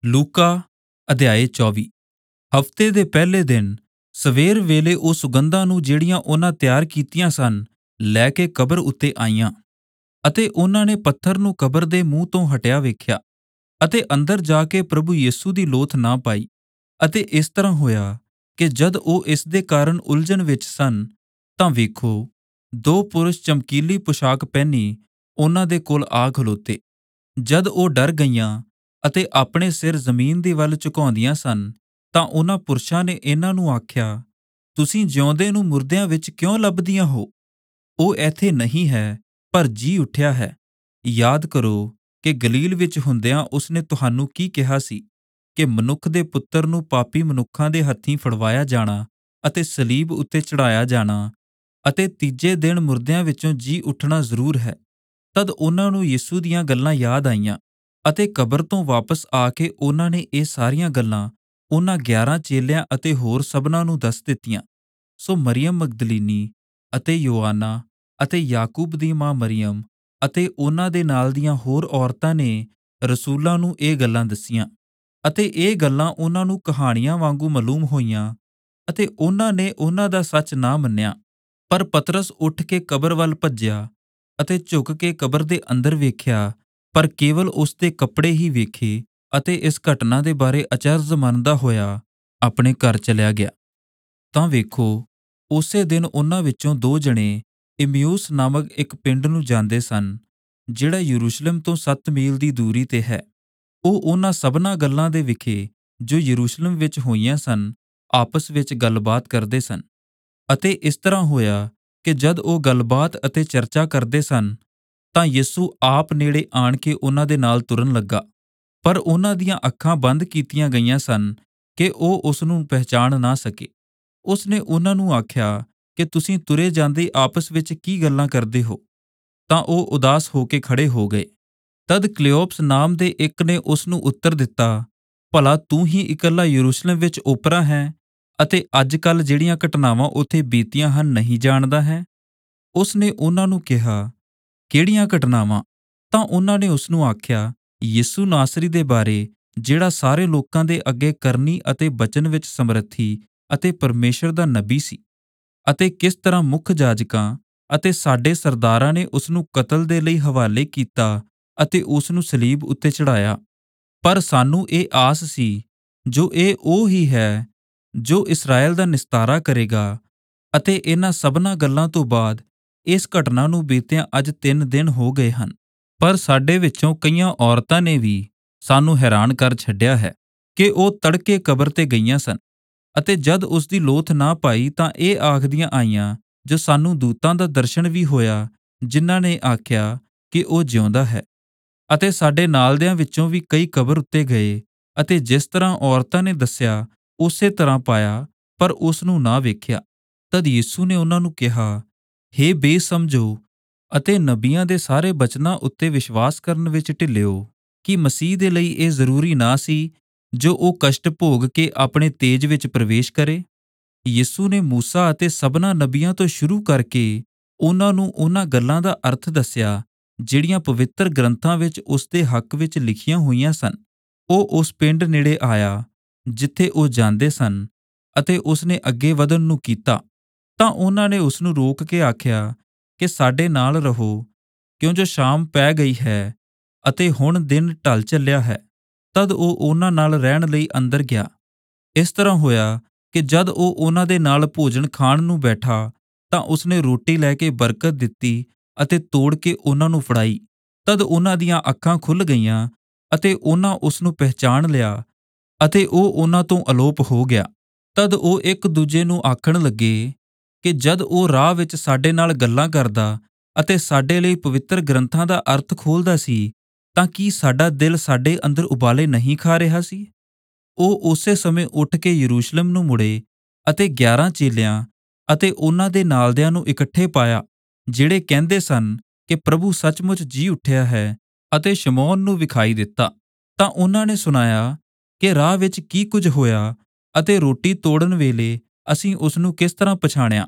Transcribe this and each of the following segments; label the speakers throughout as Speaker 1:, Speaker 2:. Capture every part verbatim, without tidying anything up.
Speaker 1: ਲੂਕਾ ਅਧਿਆਇ ਚੌਵੀ। ਹਫ਼ਤੇ ਦੇ ਪਹਿਲੇ ਦਿਨ ਸਵੇਰ ਵੇਲੇ ਉਹ ਸੁਗੰਧਾਂ ਨੂੰ ਜਿਹੜੀਆਂ ਉਹਨਾਂ ਤਿਆਰ ਕੀਤੀਆਂ ਸਨ ਲੈ ਕੇ ਕਬਰ ਉੱਤੇ ਆਈਆਂ, ਅਤੇ ਉਹਨਾਂ ਨੇ ਪੱਥਰ ਨੂੰ ਕਬਰ ਦੇ ਮੂੰਹ ਤੋਂ ਹਟਿਆ ਵੇਖਿਆ ਅਤੇ ਅੰਦਰ ਜਾ ਕੇ ਪ੍ਰਭੂ ਯਿਸੂ ਦੀ ਲੋਥ ਨਾ ਪਾਈ। ਅਤੇ ਇਸ ਤਰ੍ਹਾਂ ਹੋਇਆ ਕਿ ਜਦ ਉਹ ਇਸ ਦੇ ਕਾਰਨ ਉਲਝਣ ਵਿੱਚ ਸਨ, ਤਾਂ ਵੇਖੋ, ਦੋ ਪੁਰਸ਼ ਚਮਕੀਲੀ ਪੁਸ਼ਾਕ ਪਹਿਨੀ ਉਹਨਾਂ ਦੇ ਕੋਲ ਆ ਖਲੋਤੇ। ਜਦ ਉਹ ਡਰ ਗਈਆਂ ਅਤੇ ਆਪਣੇ ਸਿਰ ਜ਼ਮੀਨ ਦੀ ਵੱਲ ਝੁਕਾਉਂਦੀਆਂ ਸਨ, ਤਾਂ ਉਹਨਾਂ ਪੁਰਸ਼ਾਂ ਨੇ ਇਹਨਾਂ ਨੂੰ ਆਖਿਆ, ਤੁਸੀਂ ਜਿਉਂਦੇ ਨੂੰ ਮੁਰਦਿਆਂ ਵਿੱਚ ਕਿਉਂ ਲੱਭਦੀਆਂ ਹੋ? ਉਹ ਇੱਥੇ ਨਹੀਂ ਹੈ, ਪਰ ਜੀ ਉੱਠਿਆ ਹੈ। ਯਾਦ ਕਰੋ ਕਿ ਗਲੀਲ ਵਿੱਚ ਹੁੰਦਿਆਂ ਉਸਨੇ ਤੁਹਾਨੂੰ ਕੀ ਕਿਹਾ ਸੀ ਕਿ ਮਨੁੱਖ ਦੇ ਪੁੱਤਰ ਨੂੰ ਪਾਪੀ ਮਨੁੱਖਾਂ ਦੇ ਹੱਥੀਂ ਫੜਵਾਇਆ ਜਾਣਾ ਅਤੇ ਸਲੀਬ ਉੱਤੇ ਚੜ੍ਹਾਇਆ ਜਾਣਾ ਅਤੇ ਤੀਜੇ ਦਿਨ ਮੁਰਦਿਆਂ ਵਿੱਚੋਂ ਜੀ ਉੱਠਣਾ ਜ਼ਰੂਰ ਹੈ। ਤਦ ਉਹਨਾਂ ਨੂੰ ਯਿਸੂ ਦੀਆਂ ਗੱਲਾਂ ਯਾਦ ਆਈਆਂ, ਅਤੇ ਕਬਰ ਤੋਂ ਵਾਪਸ ਆ ਕੇ ਉਹਨਾਂ ਨੇ ਇਹ ਸਾਰੀਆਂ ਗੱਲਾਂ ਉਹਨਾਂ ਗਿਆਰਾਂ ਚੇਲਿਆਂ ਅਤੇ ਹੋਰ ਸਭਨਾਂ ਨੂੰ ਦੱਸ ਦਿੱਤੀਆਂ। ਸੋ ਮਰੀਅਮ ਮਗਦਲੀਨੀ ਅਤੇ ਯੋਆਨਾ ਅਤੇ ਯਾਕੂਬ ਦੀ ਮਾਂ ਮਰੀਅਮ ਅਤੇ ਉਹਨਾਂ ਦੇ ਨਾਲ ਦੀਆਂ ਹੋਰ ਔਰਤਾਂ ਨੇ ਰਸੂਲਾਂ ਨੂੰ ਇਹ ਗੱਲਾਂ ਦੱਸੀਆਂ, ਅਤੇ ਇਹ ਗੱਲਾਂ ਉਹਨਾਂ ਨੂੰ ਕਹਾਣੀਆਂ ਵਾਂਗੂ ਮਾਲੂਮ ਹੋਈਆਂ, ਅਤੇ ਉਹਨਾਂ ਨੇ ਉਹਨਾਂ ਦਾ ਸੱਚ ਨਾ ਮੰਨਿਆ। ਪਰ ਪਤਰਸ ਉੱਠ ਕੇ ਕਬਰ ਵੱਲ ਭੱਜਿਆ ਅਤੇ ਝੁਕ ਕੇ ਕਬਰ ਦੇ ਅੰਦਰ ਵੇਖਿਆ, ਪਰ ਕੇਵਲ ਉਸ ਦੇ ਕੱਪੜੇ ਹੀ ਵੇਖੇ, ਅਤੇ ਇਸ ਘਟਨਾ ਦੇ ਬਾਰੇ ਅਚਰਜ ਮੰਨਦਾ ਹੋਇਆ ਆਪਣੇ ਘਰ ਚਲਿਆ ਗਿਆ। ਤਾਂ ਵੇਖੋ, ਉਸੇ ਦਿਨ ਉਹਨਾਂ ਵਿੱਚੋਂ ਦੋ ਜਣੇ ਇਮਿਊਸ ਨਾਮਕ ਇੱਕ ਪਿੰਡ ਨੂੰ ਜਾਂਦੇ ਸਨ, ਜਿਹੜਾ ਯਰੂਸ਼ਲਮ ਤੋਂ ਸੱਤ ਮੀਲ ਦੀ ਦੂਰੀ ਤੇ ਹੈ। ਉਹ ਉਹਨਾਂ ਸਭਨਾਂ ਗੱਲਾਂ ਦੇ ਵਿਖੇ ਜੋ ਯਰੂਸ਼ਲਮ ਵਿੱਚ ਹੋਈਆਂ ਸਨ ਆਪਸ ਵਿੱਚ ਗੱਲਬਾਤ ਕਰਦੇ ਸਨ। ਅਤੇ ਇਸ ਤਰ੍ਹਾਂ ਹੋਇਆ ਕਿ ਜਦ ਉਹ ਗੱਲਬਾਤ ਅਤੇ ਚਰਚਾ ਕਰਦੇ ਸਨ, ਤਾਂ ਯਿਸੂ ਆਪ ਨੇੜੇ ਆਣ ਕੇ ਉਹਨਾਂ ਦੇ ਨਾਲ ਤੁਰਨ ਲੱਗਾ। ਪਰ ਉਹਨਾਂ ਦੀਆਂ ਅੱਖਾਂ ਬੰਦ ਕੀਤੀਆਂ ਗਈਆਂ ਸਨ ਕਿ ਉਹ ਉਸ ਨੂੰ ਪਹਿਚਾਣ ਨਾ ਸਕੇ। ਉਸ ਨੇ ਉਹਨਾਂ ਨੂੰ ਆਖਿਆ ਕਿ ਤੁਸੀਂ ਤੁਰੇ ਜਾਂਦੇ ਆਪਸ ਵਿੱਚ ਕੀ ਗੱਲਾਂ ਕਰਦੇ ਹੋ? ਤਾਂ ਉਹ ਉਦਾਸ ਹੋ ਕੇ ਖੜੇ ਹੋ ਗਏ। ਤਦ ਕਲਿਓਪਸ ਨਾਮ ਦੇ ਇੱਕ ਨੇ ਉਸ ਨੂੰ ਉੱਤਰ ਦਿੱਤਾ, ਭਲਾ ਤੂੰ ਹੀ ਇਕੱਲਾ ਯਰੂਸ਼ਲਮ ਵਿੱਚ ਓਪਰਾ ਹੈ ਅਤੇ ਅੱਜ ਕੱਲ੍ਹ ਜਿਹੜੀਆਂ ਘਟਨਾਵਾਂ ਉੱਥੇ ਬੀਤੀਆਂ ਹਨ ਨਹੀਂ ਜਾਣਦਾ ਹੈ? ਉਸ ਨੇ ਉਹਨਾਂ ਨੂੰ ਕਿਹਾ, ਕਿਹੜੀਆਂ ਘਟਨਾਵਾਂ? ਤਾਂ ਉਹਨਾਂ ਨੇ ਉਸ ਨੂੰ ਆਖਿਆ, ਯਿਸੂ ਨਾਸਰੀ ਦੇ ਬਾਰੇ, ਜਿਹੜਾ ਸਾਰੇ ਲੋਕਾਂ ਦੇ ਅੱਗੇ ਕਰਨੀ ਅਤੇ ਬਚਨ ਵਿੱਚ ਸਮਰੱਥੀ ਅਤੇ ਪਰਮੇਸ਼ਰ ਦਾ ਨਬੀ ਸੀ, ਅਤੇ ਕਿਸ ਤਰ੍ਹਾਂ ਮੁੱਖ ਜਾਜਕਾਂ ਅਤੇ ਸਾਡੇ ਸਰਦਾਰਾਂ ਨੇ ਉਸ ਨੂੰ ਕਤਲ ਦੇ ਲਈ ਹਵਾਲੇ ਕੀਤਾ ਅਤੇ ਉਸ ਨੂੰ ਸਲੀਬ ਉੱਤੇ ਚੜ੍ਹਾਇਆ। ਪਰ ਸਾਨੂੰ ਇਹ ਆਸ ਸੀ ਜੋ ਇਹ ਉਹ ਹੀ ਹੈ ਜੋ ਇਸਰਾਏਲ ਦਾ ਨਿਸਤਾਰਾ ਕਰੇਗਾ। ਅਤੇ ਇਹਨਾਂ ਸਭਨਾਂ ਗੱਲਾਂ ਤੋਂ ਬਾਅਦ ਇਸ ਘਟਨਾ ਨੂੰ ਬੀਤਿਆਂ ਅੱਜ ਤਿੰਨ ਦਿਨ ਹੋ ਗਏ ਹਨ। ਪਰ ਸਾਡੇ ਵਿੱਚੋਂ ਕਈਆਂ ਔਰਤਾਂ ਨੇ ਵੀ ਸਾਨੂੰ ਹੈਰਾਨ ਕਰ ਛੱਡਿਆ ਹੈ ਕਿ ਉਹ ਤੜਕੇ ਕਬਰ ਤੇ ਗਈਆਂ ਸਨ, ਅਤੇ ਜਦ ਉਸ ਦੀ ਲੋਥ ਨਾ ਪਾਈ ਤਾਂ ਇਹ ਆਖਦੀਆਂ ਆਈਆਂ ਜੋ ਸਾਨੂੰ ਦੂਤਾਂ ਦਾ ਦਰਸ਼ਨ ਵੀ ਹੋਇਆ, ਜਿਨ੍ਹਾਂ ਨੇ ਆਖਿਆ ਕਿ ਉਹ ਜਿਉਂਦਾ ਹੈ। ਅਤੇ ਸਾਡੇ ਨਾਲਦਿਆਂ ਵਿੱਚੋਂ ਵੀ ਕਈ ਕਬਰ ਉੱਤੇ ਗਏ ਅਤੇ ਜਿਸ ਤਰ੍ਹਾਂ ਔਰਤਾਂ ਨੇ ਦੱਸਿਆ ਉਸੇ ਤਰ੍ਹਾਂ ਪਾਇਆ, ਪਰ ਉਸ ਨੂੰ ਨਾ ਵੇਖਿਆ। ਤਦ ਯਿਸੂ ਨੇ ਉਹਨਾਂ ਨੂੰ ਕਿਹਾ, ਹੇ ਬੇਸਮਝੋ ਅਤੇ ਨਬੀਆਂ ਦੇ ਸਾਰੇ ਬਚਨਾਂ ਉੱਤੇ ਵਿਸ਼ਵਾਸ ਕਰਨ ਵਿੱਚ ਢਿੱਲਿਓ, ਕਿ ਮਸੀਹ ਦੇ ਲਈ ਇਹ ਜ਼ਰੂਰੀ ਨਾ ਸੀ ਜੋ ਉਹ ਕਸ਼ਟ ਭੋਗ ਕੇ ਆਪਣੇ ਤੇਜ ਵਿੱਚ ਪ੍ਰਵੇਸ਼ ਕਰੇ। ਯਿਸੂ ਨੇ ਮੂਸਾ ਅਤੇ ਸਭਨਾਂ ਨਬੀਆਂ ਤੋਂ ਸ਼ੁਰੂ ਕਰਕੇ ਉਹਨਾਂ ਨੂੰ ਉਹਨਾਂ ਗੱਲਾਂ ਦਾ ਅਰਥ ਦੱਸਿਆ ਜਿਹੜੀਆਂ ਪਵਿੱਤਰ ਗ੍ਰੰਥਾਂ ਵਿੱਚ ਉਸ ਦੇ ਹੱਕ ਵਿੱਚ ਲਿਖੀਆਂ ਹੋਈਆਂ ਸਨ। ਉਹ ਉਸ ਪਿੰਡ ਨੇੜੇ ਆਇਆ ਜਿੱਥੇ ਉਹ ਜਾਂਦੇ ਸਨ, ਅਤੇ ਉਸ ਨੇ ਅੱਗੇ ਵਧਣ ਨੂੰ ਕੀਤਾ, ਤਾਂ ਉਹਨਾਂ ਨੇ ਉਸ ਨੂੰ ਰੋਕ ਕੇ ਆਖਿਆ ਕਿ ਸਾਡੇ ਨਾਲ ਰਹੋ, ਕਿਉਂ ਜੋ ਸ਼ਾਮ ਪੈ ਗਈ ਹੈ ਅਤੇ ਹੁਣ ਦਿਨ ਢਲ ਚੱਲਿਆ ਹੈ। ਤਦ ਉਹ ਉਹਨਾਂ ਨਾਲ ਰਹਿਣ ਲਈ ਅੰਦਰ ਗਿਆ। ਇਸ ਤਰ੍ਹਾਂ ਹੋਇਆ ਕਿ ਜਦ ਉਹ ਉਹਨਾਂ ਦੇ ਨਾਲ ਭੋਜਨ ਖਾਣ ਨੂੰ ਬੈਠਾ, ਤਾਂ ਉਸਨੇ ਰੋਟੀ ਲੈ ਕੇ ਬਰਕਤ ਦਿੱਤੀ ਅਤੇ ਤੋੜ ਕੇ ਉਹਨਾਂ ਨੂੰ ਫੜਾਈ। ਤਦ ਉਹਨਾਂ ਦੀਆਂ ਅੱਖਾਂ ਖੁੱਲ੍ਹ ਗਈਆਂ ਅਤੇ ਉਹਨਾਂ ਉਸ ਨੂੰ ਪਹਿਚਾਣ ਲਿਆ, ਅਤੇ ਉਹ ਉਹਨਾਂ ਤੋਂ ਅਲੋਪ ਹੋ ਗਿਆ। ਤਦ ਉਹ ਇੱਕ ਦੂਜੇ ਨੂੰ ਆਖਣ ਲੱਗੇ ਕਿ ਜਦ ਉਹ ਰਾਹ ਵਿੱਚ ਸਾਡੇ ਨਾਲ ਗੱਲਾਂ ਕਰਦਾ ਅਤੇ ਸਾਡੇ ਲਈ ਪਵਿੱਤਰ ਗ੍ਰੰਥਾਂ ਦਾ ਅਰਥ ਖੋਲ੍ਹਦਾ ਸੀ, ਤਾਂ ਕੀ ਸਾਡਾ ਦਿਲ ਸਾਡੇ ਅੰਦਰ ਉਬਾਲੇ ਨਹੀਂ ਖਾ ਰਿਹਾ ਸੀ? ਉਹ ਉਸੇ ਸਮੇਂ ਉੱਠ ਕੇ ਯਰੂਸ਼ਲਮ ਨੂੰ ਮੁੜੇ ਅਤੇ ਗਿਆਰਾਂ ਚੇਲਿਆਂ ਅਤੇ ਉਹਨਾਂ ਦੇ ਨਾਲਦਿਆਂ ਨੂੰ ਇਕੱਠੇ ਪਾਇਆ, ਜਿਹੜੇ ਕਹਿੰਦੇ ਸਨ ਕਿ ਪ੍ਰਭੂ ਸੱਚਮੁੱਚ ਜੀ ਉੱਠਿਆ ਹੈ ਅਤੇ ਸ਼ਮੌਨ ਨੂੰ ਵਿਖਾਈ ਦਿੱਤਾ। ਤਾਂ ਉਹਨਾਂ ਨੇ ਸੁਣਾਇਆ ਕਿ ਰਾਹ ਵਿੱਚ ਕੀ ਕੁਝ ਹੋਇਆ ਅਤੇ ਰੋਟੀ ਤੋੜਨ ਵੇਲੇ ਅਸੀਂ ਉਸ ਨੂੰ ਕਿਸ ਤਰ੍ਹਾਂ ਪਛਾਣਿਆ।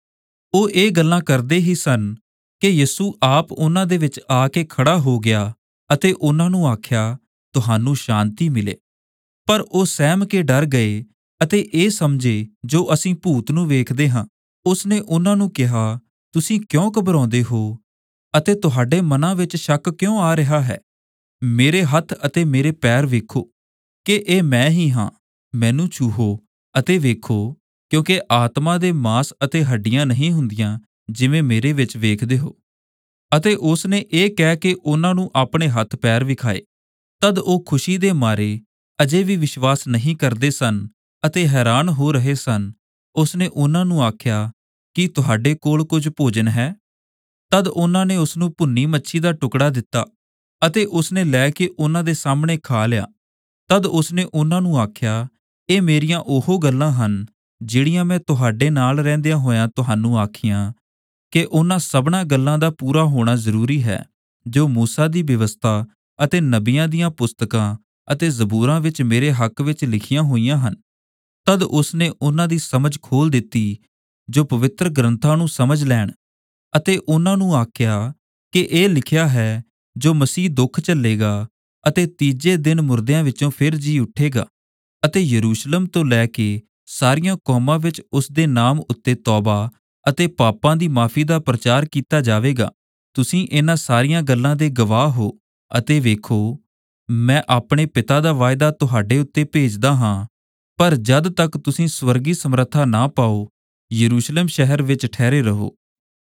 Speaker 1: ਉਹ ਇਹ ਗੱਲਾਂ ਕਰਦੇ ਹੀ ਸਨ ਕਿ ਯਿਸੂ ਆਪ ਉਹਨਾਂ ਦੇ ਵਿੱਚ ਆ ਕੇ ਖੜਾ ਹੋ ਗਿਆ ਅਤੇ ਉਹਨਾਂ ਨੂੰ ਆਖਿਆ, ਤੁਹਾਨੂੰ ਸ਼ਾਂਤੀ ਮਿਲੇ। ਪਰ ਉਹ ਸਹਿਮ ਕੇ ਡਰ ਗਏ ਅਤੇ ਇਹ ਸਮਝੇ ਜੋ ਅਸੀਂ ਭੂਤ ਨੂੰ ਵੇਖਦੇ ਹਾਂ। ਉਸਨੇ ਉਹਨਾਂ ਨੂੰ ਕਿਹਾ, ਤੁਸੀਂ ਕਿਉਂ ਘਬਰਾਉਂਦੇ ਹੋ ਅਤੇ ਤੁਹਾਡੇ ਮਨਾਂ ਵਿੱਚ ਸ਼ੱਕ ਕਿਉਂ ਆ ਰਿਹਾ ਹੈ? ਮੇਰੇ ਹੱਥ ਅਤੇ ਮੇਰੇ ਪੈਰ ਵੇਖੋ ਕਿ ਇਹ ਮੈਂ ਹੀ ਹਾਂ। ਮੈਨੂੰ ਛੂਹੋ ਅਤੇ ਵੇਖੋ, ਕਿਉਂਕਿ ਆਤਮਾ ਦੇ ਮਾਂਸ ਅਤੇ ਹੱਡੀਆਂ ਨਹੀਂ ਹੁੰਦੀਆਂ ਜਿਵੇਂ ਮੇਰੇ ਵਿੱਚ ਵੇਖਦੇ ਹੋ। ਅਤੇ ਉਸਨੇ ਇਹ ਕਹਿ ਕੇ ਉਹਨਾਂ ਨੂੰ ਆਪਣੇ ਹੱਥ ਪੈਰ ਵਿਖਾਏ। ਤਦ ਉਹ ਖੁਸ਼ੀ ਦੇ ਮਾਰੇ ਅਜੇ ਵੀ ਵਿਸ਼ਵਾਸ ਨਹੀਂ ਕਰਦੇ ਸਨ ਅਤੇ ਹੈਰਾਨ ਹੋ ਰਹੇ ਸਨ। ਉਸਨੇ ਉਹਨਾਂ ਨੂੰ ਆਖਿਆ, ਕੀ ਤੁਹਾਡੇ ਕੋਲ ਕੁਝ ਭੋਜਨ ਹੈ? ਤਦ ਉਹਨਾਂ ਨੇ ਉਸਨੂੰ ਭੁੰਨੀ ਮੱਛੀ ਦਾ ਟੁਕੜਾ ਦਿੱਤਾ ਅਤੇ ਉਸਨੇ ਲੈ ਕੇ ਉਹਨਾਂ ਦੇ ਸਾਹਮਣੇ ਖਾ ਲਿਆ। ਤਦ ਉਸਨੇ ਉਹਨਾਂ ਨੂੰ ਆਖਿਆ, ਇਹ ਮੇਰੀਆਂ ਉਹ ਗੱਲਾਂ ਹਨ ਜਿਹੜੀਆਂ ਮੈਂ ਤੁਹਾਡੇ ਨਾਲ ਰਹਿੰਦਿਆਂ ਹੋਇਆਂ ਤੁਹਾਨੂੰ ਆਖੀਆਂ ਕਿ ਉਹਨਾਂ ਸਭਨਾਂ ਗੱਲਾਂ ਦਾ ਪੂਰਾ ਹੋਣਾ ਜ਼ਰੂਰੀ ਹੈ ਜੋ ਮੂਸਾ ਦੀ ਵਿਵਸਥਾ ਅਤੇ ਨਬੀਆਂ ਦੀਆਂ ਪੁਸਤਕਾਂ ਅਤੇ ਜ਼ਬੂਰਾਂ ਵਿੱਚ ਮੇਰੇ ਹੱਕ ਵਿੱਚ ਲਿਖੀਆਂ ਹੋਈਆਂ ਹਨ। ਤਦ ਉਸਨੇ ਉਹਨਾਂ ਦੀ ਸਮਝ ਖੋਲ ਦਿੱਤੀ ਜੋ ਪਵਿੱਤਰ ਗ੍ਰੰਥਾਂ ਨੂੰ ਸਮਝ ਲੈਣ, ਅਤੇ ਉਹਨਾਂ ਨੂੰ ਆਖਿਆ ਕਿ ਇਹ ਲਿਖਿਆ ਹੈ ਜੋ ਮਸੀਹ ਦੁੱਖ ਝੱਲੇਗਾ ਅਤੇ ਤੀਜੇ ਦਿਨ ਮੁਰਦਿਆਂ ਵਿੱਚੋਂ ਫਿਰ ਜੀ ਉੱਠੇਗਾ, ਅਤੇ ਯਰੂਸ਼ਲਮ ਤੋਂ ਲੈ ਕੇ ਸਾਰੀਆਂ ਕੌਮਾਂ ਵਿੱਚ ਉਸ ਦੇ ਨਾਮ ਉੱਤੇ ਤੌਬਾ ਅਤੇ ਪਾਪਾਂ ਦੀ ਮਾਫੀ ਦਾ ਪ੍ਰਚਾਰ ਕੀਤਾ ਜਾਵੇਗਾ। ਤੁਸੀਂ ਇਹਨਾਂ ਸਾਰੀਆਂ ਗੱਲਾਂ ਦੇ ਗਵਾਹ ਹੋ। ਅਤੇ ਵੇਖੋ, ਮੈਂ ਆਪਣੇ ਪਿਤਾ ਦਾ ਵਾਅਦਾ ਤੁਹਾਡੇ ਉੱਤੇ ਭੇਜਦਾ ਹਾਂ, ਪਰ ਜਦ ਤੱਕ ਤੁਸੀਂ ਸਵਰਗੀ ਸਮਰੱਥਾ ਨਾ ਪਾਓ, ਯਰੂਸ਼ਲਮ ਸ਼ਹਿਰ ਵਿੱਚ ਠਹਿਰੇ ਰਹੋ।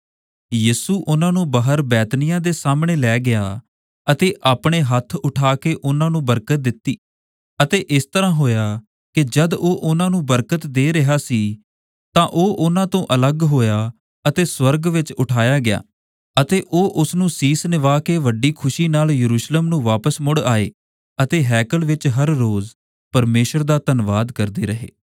Speaker 1: ਯਿਸੂ ਉਹਨਾਂ ਨੂੰ ਬਾਹਰ ਬੈਤਨੀਆਂ ਦੇ ਸਾਹਮਣੇ ਲੈ ਗਿਆ ਅਤੇ ਆਪਣੇ ਹੱਥ ਉਠਾ ਕੇ ਉਹਨਾਂ ਨੂੰ ਬਰਕਤ ਦਿੱਤੀ। ਅਤੇ ਇਸ ਤਰ੍ਹਾਂ ਹੋਇਆ ਕਿ ਜਦ ਉਹ ਉਹਨਾਂ ਨੂੰ ਬਰਕਤ ਦੇ ਰਿਹਾ ਸੀ ਤਾਂ ਉਹ ਉਹਨਾਂ ਤੋਂ ਅਲੱਗ ਹੋਇਆ ਅਤੇ ਸਵਰਗ ਵਿੱਚ ਉਠਾਇਆ ਗਿਆ, ਅਤੇ ਉਹ ਉਸ ਨੂੰ ਸੀਸ ਨਿਵਾ ਕੇ ਵੱਡੀ ਖੁਸ਼ੀ ਨਾਲ ਯਰੂਸ਼ਲਮ ਨੂੰ ਵਾਪਸ ਮੁੜ ਆਏ ਅਤੇ ਹੈਕਲ ਵਿੱਚ ਹਰ ਰੋਜ਼ ਪਰਮੇਸ਼ਰ ਦਾ ਧੰਨਵਾਦ ਕਰਦੇ ਰਹੇ।